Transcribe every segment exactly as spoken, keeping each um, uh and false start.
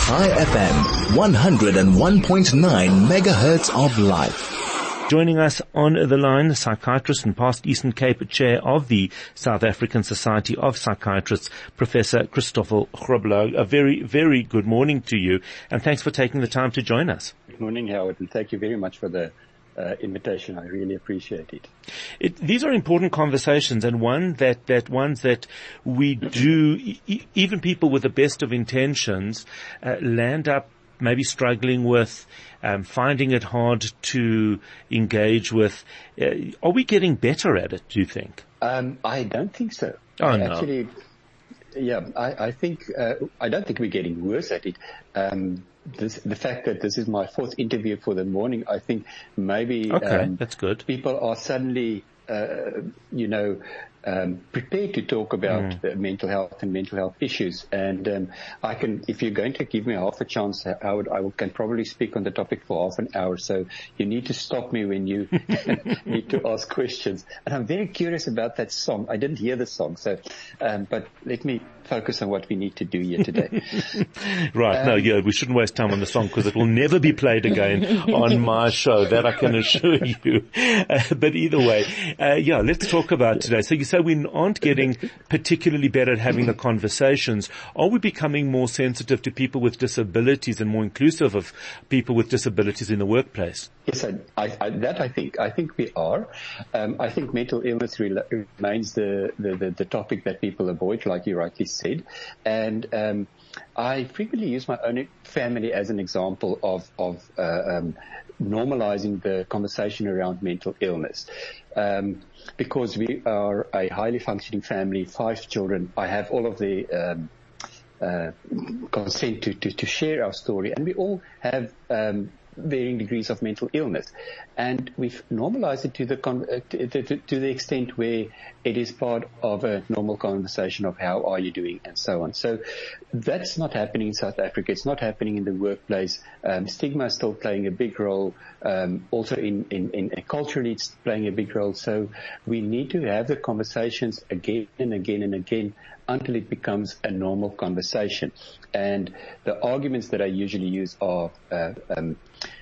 Chai F M, one oh one point nine megahertz of life. Joining us on the line, the psychiatrist and past Eastern Cape chair of the South African Society of Psychiatrists, Professor Christoffel Grobler. A very, very good morning to you, and thanks for taking the time to join us. Good morning, Howard, and thank you very much for the uh, invitation. I really appreciate it. It, these are important conversations, and one that, that ones that we do, e- even people with the best of intentions, uh, land up maybe struggling with, um, finding it hard to engage with. Uh, are we getting better at it, do you think? Um, I don't think so. Oh, no. Actually, yeah, I, I think, uh, I don't think we're getting worse at it. Um, this, the fact that this is my fourth interview for the morning, I think maybe, okay, um, that's good. People are suddenly, uh, you know, Um, prepared to talk about mm. uh, mental health and mental health issues. And um, I can, if you're going to give me half a chance, Howard, I will, can probably speak on the topic for half an hour. So you need to stop me when you need to ask questions. And I'm very curious about that song. I didn't hear the song, so um, but let me focus on what we need to do here today. Right. Um, no, yeah, we shouldn't waste time on the song because it will never be played again on my show. That I can assure you. Uh, but either way, uh, yeah, let's talk about today. So you say we aren't getting particularly better at having the conversations. Are we becoming more sensitive to people with disabilities and more inclusive of people with disabilities in the workplace? Yes, I, I, I, that I think. I think we are. Um, I think mental illness re- remains the, the, the, the topic that people avoid, like you rightly said. And um, I frequently use my own family as an example of, of uh, um, normalizing the conversation around mental illness. Um, because we are a highly functioning family, five children, I have all of the um, uh, consent to, to, to share our story, and we all have um, varying degrees of mental illness. And we've normalized it to the con- uh, to, to, to the extent where it is part of a normal conversation of how are you doing and so on. So that's not happening in South Africa. It's not happening in the workplace. Um, stigma is still playing a big role. Um, also in, in, in uh, culturally it's playing a big role. So we need to have the conversations again and again and again until it becomes a normal conversation. And the arguments that I usually use are uh, um,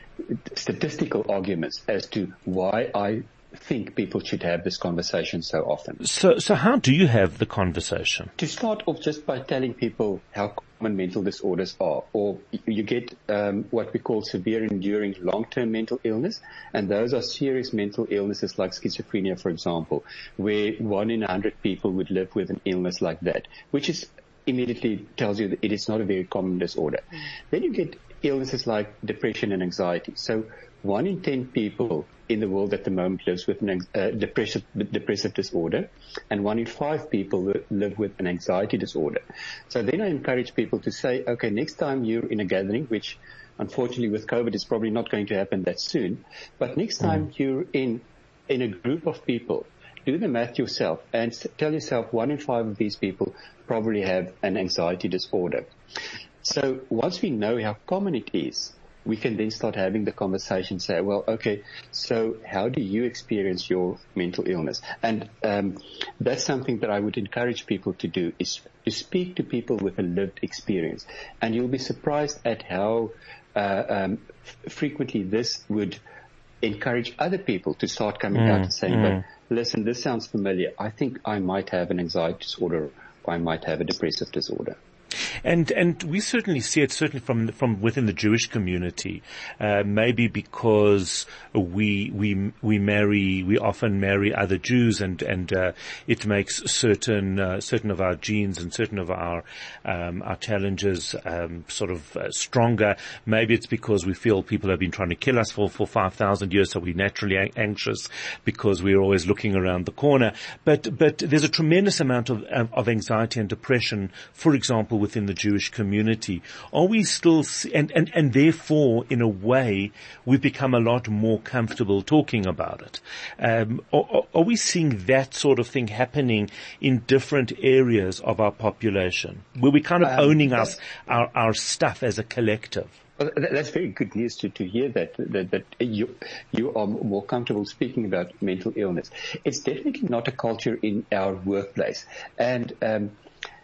statistical arguments as to why I think people should have this conversation so often. So, so how do you have the conversation? To start off just by telling people how common mental disorders are, or you get um, what we call severe enduring long-term mental illness, and those are serious mental illnesses like schizophrenia, for example, where one in a hundred people would live with an illness like that, which is immediately tells you that it is not a very common disorder. Mm. Then you get illnesses like depression and anxiety. So one in ten people in the world at the moment lives with an uh, depressive, depressive disorder, and one in five people live with an anxiety disorder. So then I encourage people to say, okay, next time you're in a gathering, which unfortunately with COVID is probably not going to happen that soon, but next time mm. you're in, in a group of people, do the math yourself and tell yourself one in five of these people probably have an anxiety disorder. So once we know how common it is, we can then start having the conversation, say, well, okay, so how do you experience your mental illness? And um, that's something that I would encourage people to do, is to speak to people with a lived experience. And you'll be surprised at how uh, um, f- frequently this would encourage other people to start coming mm, out and saying, mm. but listen, this sounds familiar. I think I might have an anxiety disorder, or I might have a depressive disorder. And and we certainly see it certainly from from within the Jewish community, uh, maybe because we we we marry we often marry other Jews, and and uh, it makes certain uh, certain of our genes and certain of our um, our challenges um, sort of uh, stronger. Maybe it's because we feel people have been trying to kill us for for five thousand years, so we're naturally an- anxious because we're always looking around the corner. But but there's a tremendous amount of of anxiety and depression, for example, within the Jewish community. Are we still, and, and, and therefore, in a way, we've become a lot more comfortable talking about it. Um, are, are we seeing that sort of thing happening in different areas of our population, where we're kind of um, owning us, our, our stuff as a collective? Well, that's very good news to, to hear that, that, that you, you are more comfortable speaking about mental illness. It's definitely not a culture in our workplace. And, um,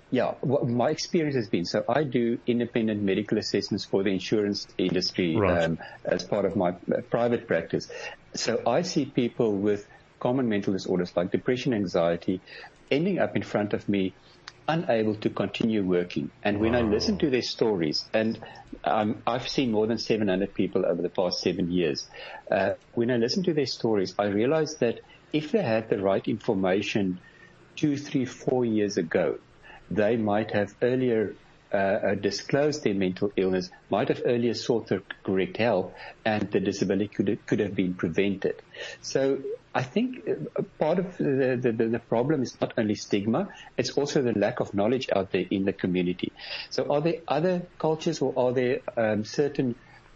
Yeah, what my experience has been, so I do independent medical assessments for the insurance industry Right. um, as part of my uh, private practice. So I see people with common mental disorders like depression, anxiety, ending up in front of me unable to continue working. And when wow. I listen to their stories, and um, I've seen more than seven hundred people over the past seven years, uh, when I listen to their stories, I realize that if they had the right information two, three, four years ago, they might have earlier uh, uh, disclosed their mental illness, might have earlier sought the correct help, and the disability could have, could have been prevented. So I think part of the, the, the problem is not only stigma, it's also the lack of knowledge out there in the community. So are there other cultures, or are there um, certain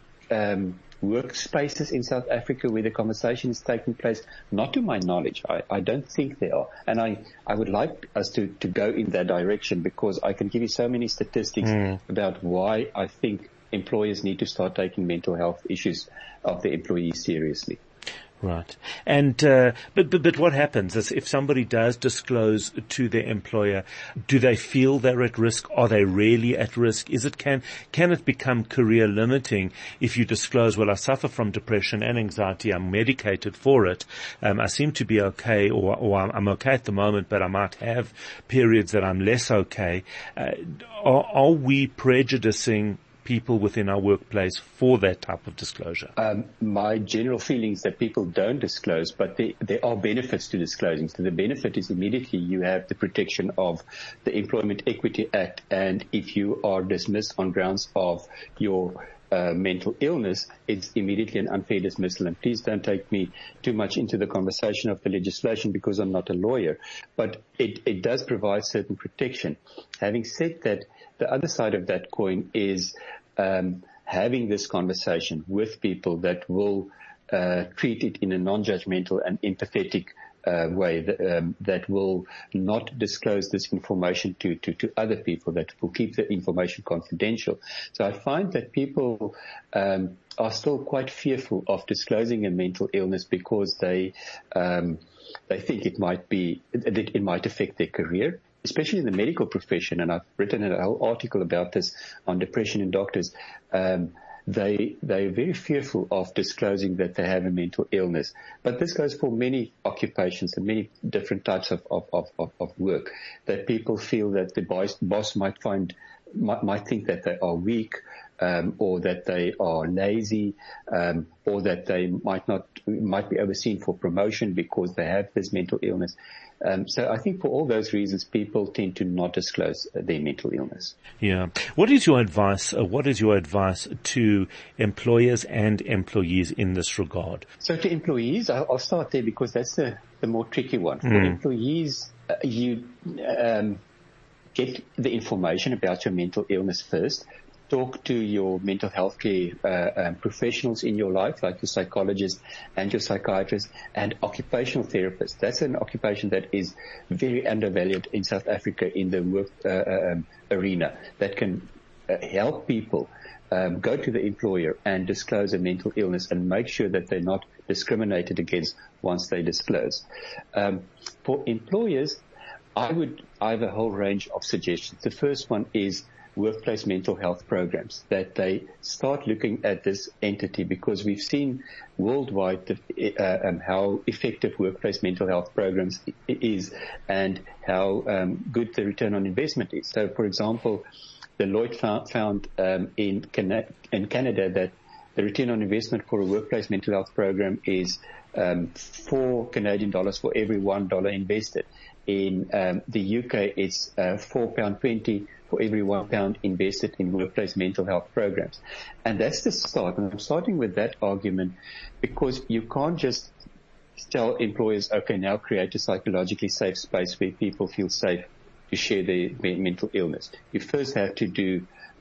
um, workspaces in South Africa where the conversation is taking place? Not to my knowledge. I, I don't think there are. And I, I would like us to, to go in that direction, because I can give you so many statistics mm. about why I think employers need to start taking mental health issues of their employees seriously. Right. And, uh, but, but, but what happens is if somebody does disclose to their employer, do they feel they're at risk? Are they really at risk? Is it, can, can it become career limiting if you disclose, well, I suffer from depression and anxiety, I'm medicated for it, um, I seem to be okay, or, or I'm okay at the moment, but I might have periods that I'm less okay. Uh, are, are we prejudicing people within our workplace for that type of disclosure? Um, my general feeling is that people don't disclose, but there, there are benefits to disclosing. So the benefit is immediately you have the protection of the Employment Equity Act, and if you are dismissed on grounds of your uh, mental illness, it's immediately an unfair dismissal. And please don't take me too much into the conversation of the legislation, because I'm not a lawyer, but it, it does provide certain protection. Having said that, the other side of that coin is um, having this conversation with people that will uh, treat it in a non-judgmental and empathetic uh, way, that, um, that will not disclose this information to, to, to other people, that will keep the information confidential. So I find that people um, are still quite fearful of disclosing a mental illness, because they um, they think it might be that it might affect their career, especially in the medical profession. And I've written a whole article about this on depression in doctors. Um, they, they're very fearful of disclosing that they have a mental illness. But this goes for many occupations and many different types of, of, of, of work, that people feel that the boss, boss might find, might, might think that they are weak, um, or that they are lazy, um, or that they might not, might be overseen for promotion because they have this mental illness. Um, so I think for all those reasons, people tend to not disclose their mental illness. Yeah. What is your advice? Uh, what is your advice to employers and employees in this regard? So to employees, I'll, I'll start there, because that's the, the more tricky one. For mm. employees, uh, you um, get the information about your mental illness first. Talk to your mental health care uh, um, professionals in your life, like your psychologist and your psychiatrist and occupational therapist. That's an occupation that is very undervalued in South Africa in the work uh, um, arena, that can uh, help people um, go to the employer and disclose a mental illness and make sure that they're not discriminated against once they disclose. Um, for employers, I would I have a whole range of suggestions. The first one is workplace mental health programs, that they start looking at this entity, because we've seen worldwide the, uh, um, how effective workplace mental health programs is, and how um, good the return on investment is. So, for example, Deloitte found, found um, in, Cana- in Canada that the return on investment for a workplace mental health program is um, four Canadian dollars for every one dollar invested. In um, the U K, it's uh, four pound twenty for every one pound invested in workplace mental health programs. And that's the start. And I'm starting with that argument, because you can't just tell employers, okay, now create a psychologically safe space where people feel safe to share their mental illness. You first have to do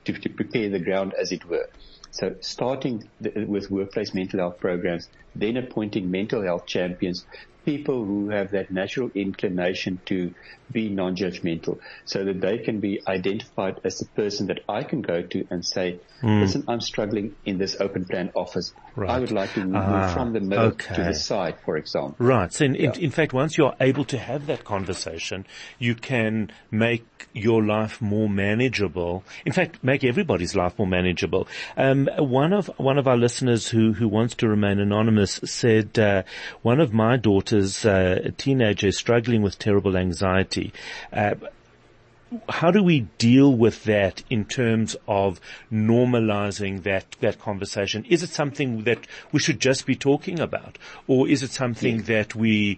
to, to prepare the ground, as it were. So starting the, with workplace mental health programs, then appointing mental health champions, people who have that natural inclination to be non-judgmental, so that they can be identified as the person that I can go to and say, mm. listen, I'm struggling in this open plan office. Right. I would like to move ah, from the middle okay. to the side, for example. Right. So in, yeah. in, in fact, once you're able to have that conversation, you can make your life more manageable. In fact, make everybody's life more manageable. Um, one of, one of our listeners who, who wants to remain anonymous said, uh, one of my daughters, uh, a teenager, is struggling with terrible anxiety. Uh, how do we deal with that in terms of normalizing that, that conversation? Is it something that we should just be talking about, or is it something yeah. that we,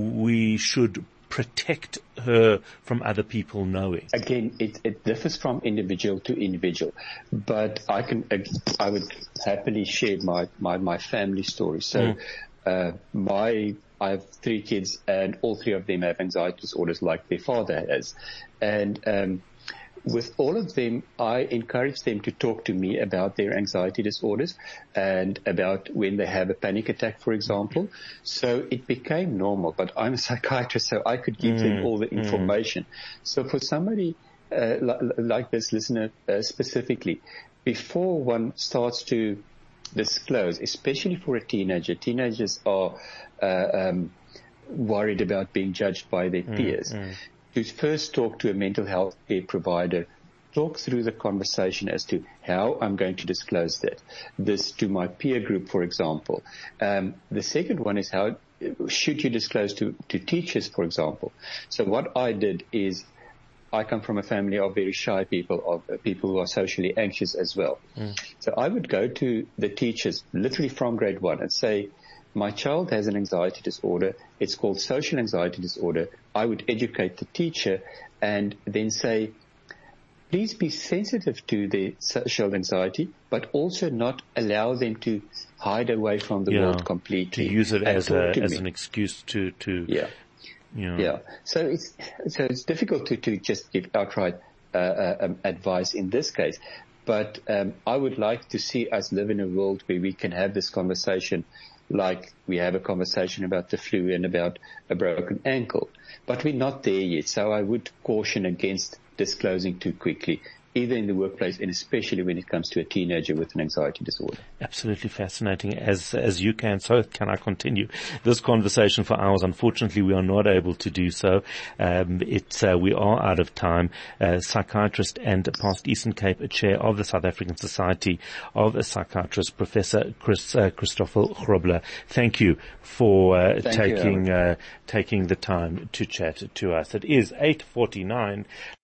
we should protect her from other people knowing? Again, it, it differs from individual to individual, but I can, I would happily share my, my, my family story. So, mm. uh, my, I have three kids, and all three of them have anxiety disorders like their father has. And um, with all of them, I encourage them to talk to me about their anxiety disorders and about when they have a panic attack, for example. So it became normal, but I'm a psychiatrist, so I could give mm, them all the information. Mm. So for somebody uh, li- like this listener uh, specifically, before one starts to disclose, especially for a teenager, teenagers are uh, um, worried about being judged by their mm, peers. Mm. To first talk to a mental health care provider, talk through the conversation as to how I'm going to disclose that. This to my peer group, for example. Um, the second one is how should you disclose to, to teachers, for example. So what I did is, I come from a family of very shy people, of uh, people who are socially anxious as well. Mm. So I would go to the teachers literally from grade one and say, my child has an anxiety disorder. It's called social anxiety disorder. I would educate the teacher and then say, please be sensitive to their social anxiety, but also not allow them to hide away from the yeah, world completely. To use it as a, as an excuse to, to, yeah. You know. Yeah. So it's, so it's difficult to, to just give outright, uh, uh, um, advice in this case. But, um, I would like to see us live in a world where we can have this conversation like we have a conversation about the flu and about a broken ankle. But we're not there yet, so I would caution against disclosing too quickly, either in the workplace and especially when it comes to a teenager with an anxiety disorder. Absolutely fascinating. As as you can, so can I continue this conversation for hours. Unfortunately, we are not able to do so. Um, it's uh, we are out of time. Uh, psychiatrist and past Eastern Cape chair of the South African Society of Psychiatrists, Professor Chris uh, Christoffel Grobler. Thank you for uh, Thank taking you, uh, taking the time to chat to us. It is eight forty-nine.